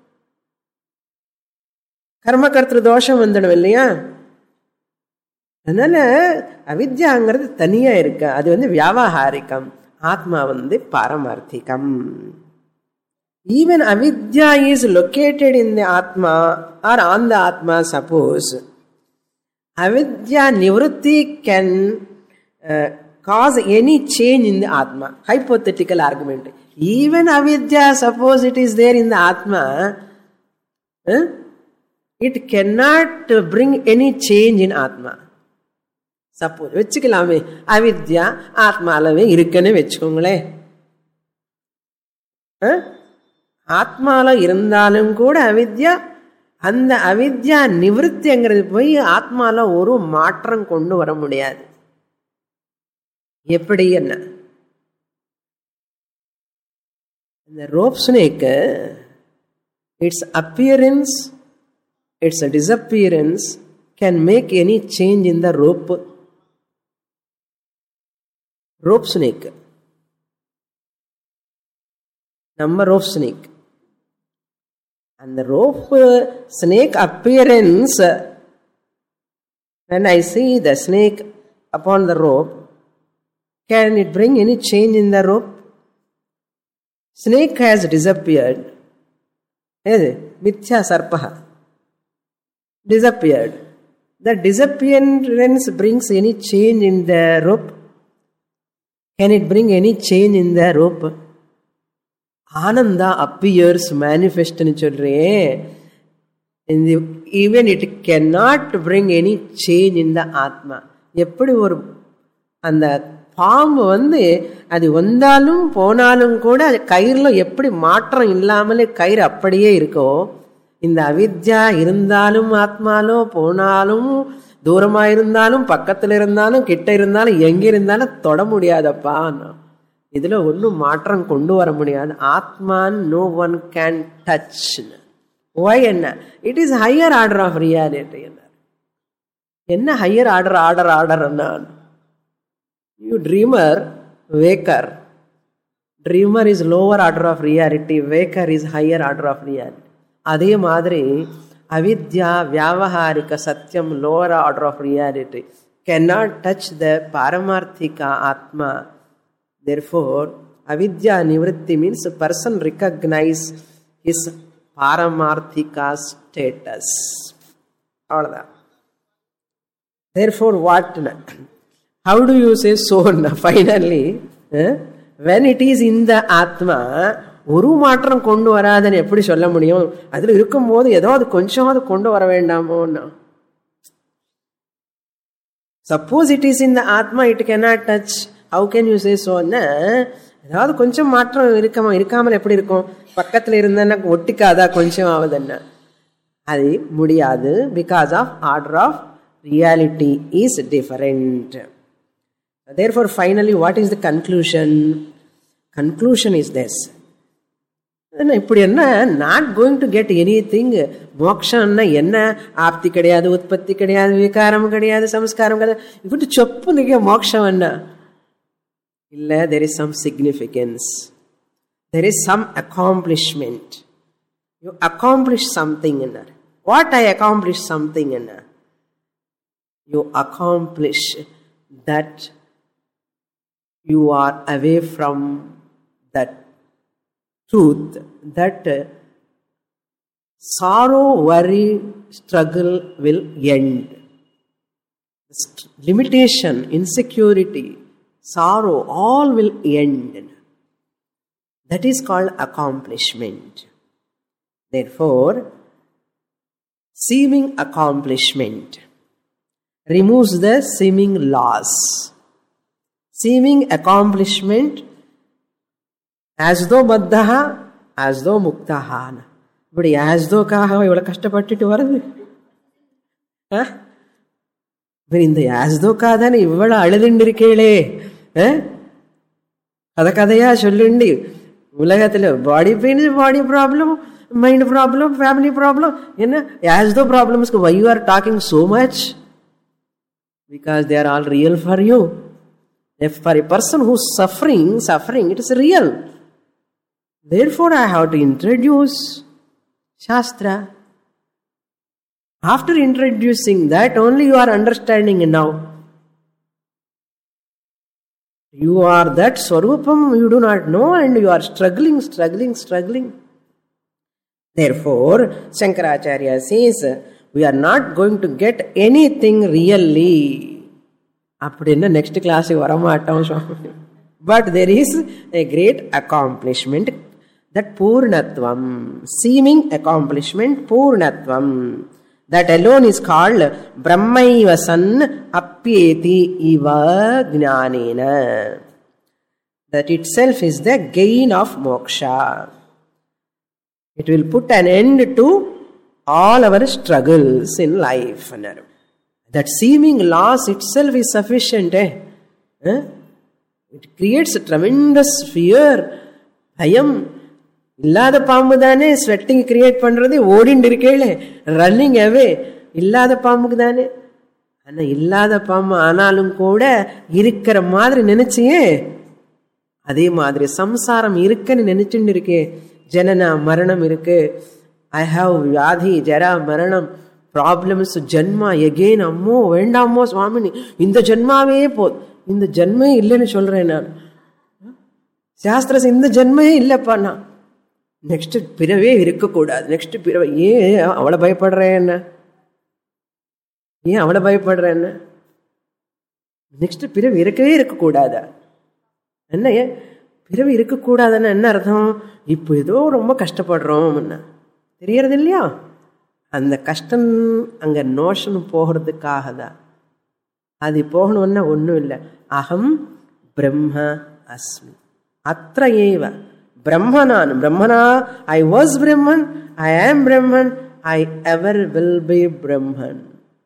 A: கர்ம கர்த்திரு தோஷம் வந்துடும் இல்லையா? அதனால அவித்யாங்கிறது தனியா இருக்கு, அது வந்து வியாவஹாரிகம், ஆத்மா வந்து பாரமார்த்திகம். Even avidya is located in the atma or on the atma. Suppose avidya nivritti can uh, cause any change in the atma. Hypothetical argument. Even avidya, suppose it is there in the atma, uh, it cannot bring any change in atma. Suppose வெச்சுக்கலாமே, அவித்யா ஆத்மாலவே இருக்குன்னு வச்சுக்கோங்களே. ஆத்மால இருந்தாலும் கூட அவித்யா, அந்த அவித்யா நிவர்த்திங்கிறது போய் ஆத்மால ஒரு மாற்றம் கொண்டு வர முடியாது. எப்படி என்ன? இந்த rope snake, it's appearance, it's disappearance can make any change in the rope. Rope snake, நம்ம ரோப் ஸ்னேக், அந்த rope snake appearance, when I see the snake upon the rope, can it bring any change in the rope? Snake has disappeared. Mithya sarpaha disappeared. The disappearance brings any change in the rope? Can it bring any change in the rope? Ananda appears manifest in children. Even it cannot bring any change in the atma. எப்படி ஒரு அந்த பாம்பு வந்து அது வந்தாலும் போனாலும் கூட கயிறுல எப்படி மாற்றம் இல்லாமலே கயிறு அப்படியே இருக்கோ, இந்த அவித்யா இருந்தாலும் ஆத்மாலோ போனாலும் தூரமா இருந்தாலும் பக்கத்துல இருந்தாலும் கிட்ட இருந்தாலும் எங்க இருந்தாலும் தொட முடியாதப்பா. இதுல ஒன்னும் மாற்றம் கொண்டு வர முடியாது. Atman no one can touch. Why என்ன? It is higher order of reality. என்ன higher order order order you dreamer, waker. Dreamer is lower order of reality, waker is higher order of reality. அதே மாதிரி அவித்யா வியாவஹாரிக சத்தியம் lower order of reality cannot touch the paramarthika atma. Therefore avidya nivritti means a person recognize his paramarthika status. Avladha. Therefore what? How do you say so? Finally eh? when it is in the atma, ஒரு மாற்றம் கொண்டு வராதுன்னு எப்படி சொல்ல முடியும்? அதுல இருக்கும் போது ஏதாவது கொஞ்சமாவது கொண்டு வர வேண்டாமோ? Suppose it is in the atma, it cannot touch. How can you say so? ஏதாவது கொஞ்சம் மாற்றம் இருக்காம இருக்காமல் எப்படி இருக்கும்? பக்கத்துல இருந்தா ஒட்டிக்காதா கொஞ்சம் ஆகுதுன்னா? அது முடியாது. Because of order of reality is different. Therefore finally what is the conclusion? Conclusion is this. இப்படி என்ன, not going to get anything. மோக்ஷம்னா என்ன? ஆப்தி கிடையாது, உற்பத்தி கிடையாது, விகாரம் கிடையாது, சம்ஸ்காரம் கிடையாது. இப்படி சொப்பு நிக்க மோக்ஷம் என்ன இல்ல. there is some significance, there is some accomplishment. You accomplish something in that. What I accomplish something in that? You accomplish that you are away from that truth, that sorrow, worry, struggle will end. Limitation, insecurity, sorrow, all will end. That is called accomplishment. Therefore, seeming accomplishment removes the seeming loss. Seeming accomplishment, as though baddha, as though muktaha. இப்படி as though காக இவ்வளவு கஷ்டப்பட்டுட்டு வருது. இந்த as though காதானே இவ்வளவு அழுதுண்டு இருக்கீங்களே, கதை கதையா சொல்லுண்டி உலகத்துல body pain, body problem, mind problem, family problem. You know, as though problems, why you are talking so much? Because they are all real for you. If for a person who's suffering, suffering, it is real. Therefore, I have to introduce Shastra. After introducing that, only you are understanding now. You are that Swarupam, you do not know, and you are struggling, struggling, struggling. Therefore, Shankaracharya says, we are not going to get anything really. Appadina next class but there is a great accomplishment, that Purnatvam, seeming accomplishment, Purnatvam. That alone is called Brahmaiva san appyeti iva jnanena. That itself is the gain of moksha. It will put an end to all our struggles in life. That seeming loss itself is sufficient. Eh? Eh? It creates a tremendous fear, bhayam. இல்லாத பாம்பு தானே sweating create பண்றது, ஓடிண்டு இருக்கே, running away. இல்லாத பாம்புக்கு தானே. ஆனா இல்லாத பாம்பு ஆனாலும் கூட இருக்கிற மாதிரி நினைச்சியே, அதே மாதிரி சம்சாரம் இருக்குன்னு நினைச்சுட்டு இருக்கே. ஜனன மரணம் இருக்கு. ஐ ஹாவ் வியாதி, ஜரா, மரணம், ப்ராப்ளம்ஸ், ஜன்மா எகெயின். அம்மோ வேண்டாமோ சுவாமினி, இந்த ஜன்மாவே போதும். இந்த ஜன்மே இல்லைன்னு சொல்றேன் நான். சாஸ்திர இந்த ஜன்மே இல்லப்பா, நான் நெக்ஸ்ட் பிறவே இருக்கக்கூடாது. நெக்ஸ்ட் பிறவை ஏன் அவளை பயப்படுறேன் என்ன? ஏன் அவளை பயப்படுறேன் என்ன? நெக்ஸ்ட் பிறவி இருக்கவே இருக்கக்கூடாதா? என்ன ஏன் பிறவி இருக்கக்கூடாதுன்னு என்ன அர்த்தம்? இப்போ ஏதோ ரொம்ப கஷ்டப்படுறோம் தெரியறது இல்லையா? அந்த கஷ்டம் அங்க நோஷன் போகிறதுக்காக தான். அது போகணும்னா ஒன்றும் இல்லை. அகம் பிரம்ம அஸ்மி அத்ர ஏவ Brahmanan, Brahmana, I was Brahman, I am Brahman, I ever will be Brahman.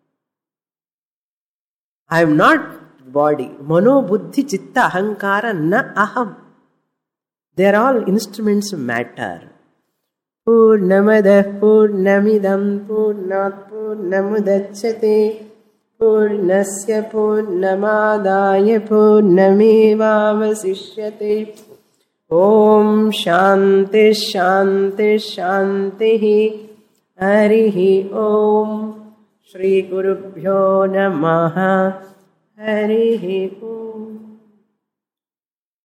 A: I am not body. Mano, buddhi, chitta, ahankara, na aham. They are all instruments of matter. Purnamada, Purnamidam, Purnat, Purnamudachyate, Purnasya, Purnamadaya, Purnamevavasishyate. Om Shanti Shanti Shanti Harihi Om Shri Gurubhyo Namaha Harihi Om.